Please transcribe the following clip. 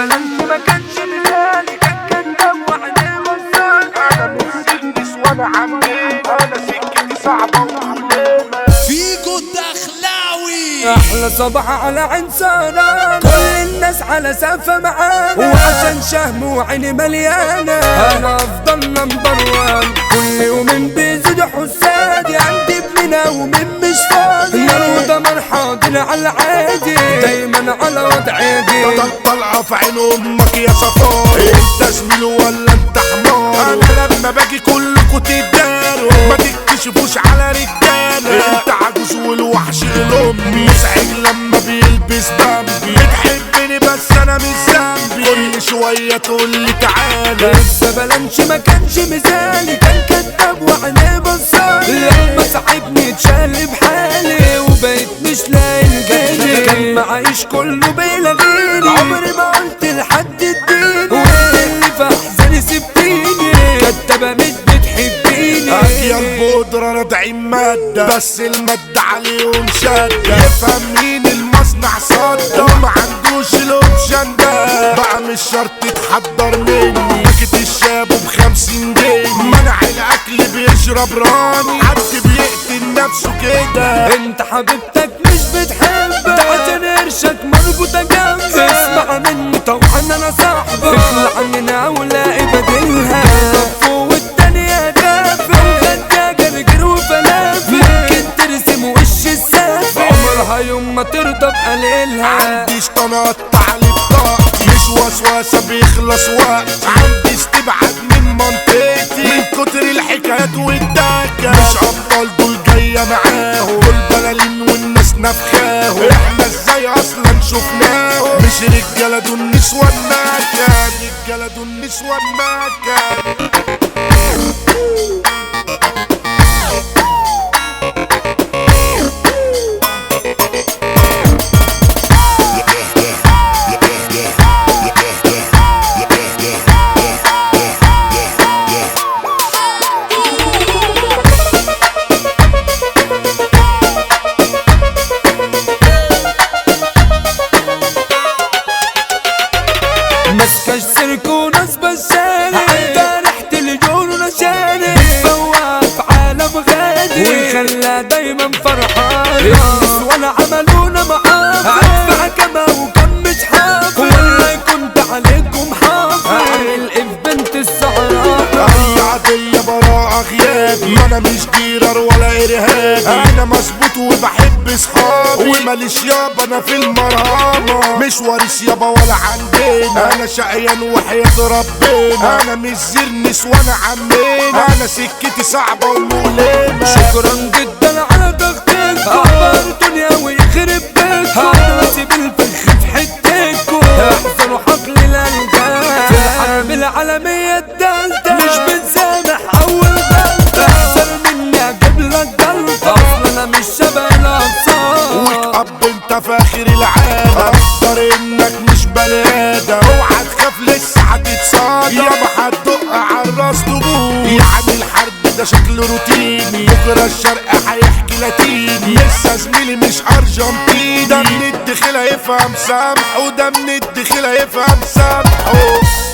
بلنش ما كانش مثالي، كان كداب وعينيه غزال. انا من سنس وانا عميل، انا سكتي صعبة ومؤلمة. فيجو الدخلاوي احلى صباح على عين سهرانة، كل الناس على سقفة معانا، وعشان شهم وعيني مليانة انا افضل نمبر وان. كل يومين بيزيد حسادي، عندي ابننا ومن مش فاضي، نار ودمر حاضر على العادي، دايما على وضعي. طلقة في عين امك يا صفار، انت زميل ولا انت حمار؟ انا لما باجي كلكوا تداروا، ما تكتشفوش على رجالة. انت عجوز والوحش الامي، مزعج لما بيلبس بامبي. بتحبني بس انا مش ذنبي، كل شوية تقولي تعالى. لسه بلنش ما كانش مثالي، كان كداب وعينيه بصالي، لما صاحبني اتشال بحالي وبقيت مش لاقي الجالي. كان معايش كله بيلغيني، عمري ما قلت لحد اديني، وانت اللي في احزاني سبتيني، كدابة مش بتحبيني. اجيال بودرة رادعين مادة، بس المادة عليهم شادة. يفهم مين المصنع صدى، وما عندوش الاوبشن ده. بقى مش شرط تتحضر مني، باكت الشاب ب50 جنيه. منع الاكل بيشرب راني، حد بيقتل نفسه كده. انت حبيبتك مش بتحبك، عشان قرشك مربوطة جنبك. اسمع مني طبعا انا صاحبك، اطلع من اولاقي بديلها. فوق الدنيا دافع، غدا جرجر وفلافل، ممكن ترسم وش السافل، عمرها يوم ما ترضى بقليلها. عندي شطان اقطع لي بطاقتي، مش وسوسة بيخلص وقت. عندي استبعاد من منطقتي، من كتر الحكايات والدكة. مش ابطال دول جاية معاهم، دول بلالين والناس نفخاهم. احنا ازاي اصلا شفناهم، مش رجالة دول نسوان مكة، رجالة دول نسوان مكة. ماسكة السيرك وناس بشاني، عندها ريحة الجول ونشاني، بتفوق في عالم غادي، ونخليها دايما فرحانة. النسوان عملونا معاك، هدفع كما وكم مش حافظ، ولا كنت عليكم حافظ. عامل ايه في بنت السعرانة؟ هي عادية براءة غيابي، ما انا مش جيرر ولا ارهابي. انا مظبوط وبحب صحابي، وماليش يابا انا في المرامة. مش وارث يابا ولا عندنا، انا شقيان وحياة ربنا. انا مش زرنس وانا عمنا، انا سكتي صعبة ومؤلمة. شكرا جدا على ضغطكم، اخبار دنيا ويخرب بيتكم، نسيب الفخ في حتتكم، احسنوا حقل الالجام في الحرب العالمية التالتة. مش بنسامح اول غلطة، احسن مني اجيب لك جلطة، اصلا انا مش شبه الاطفال. ويك اب انت فاخر العالم، اقدر انك مش بني ادم. اوعى تخاف لسه هتتصادم، يابا هتدق عالراس طبول. يعني الحرب ده شكل روتيني، بكره الشرق هيحكي لاتيني. لسه زميلي مش ارجنتيني، ده من الدخيل هيفهم سامحه، ده من الدخيل هيفهم سامحه.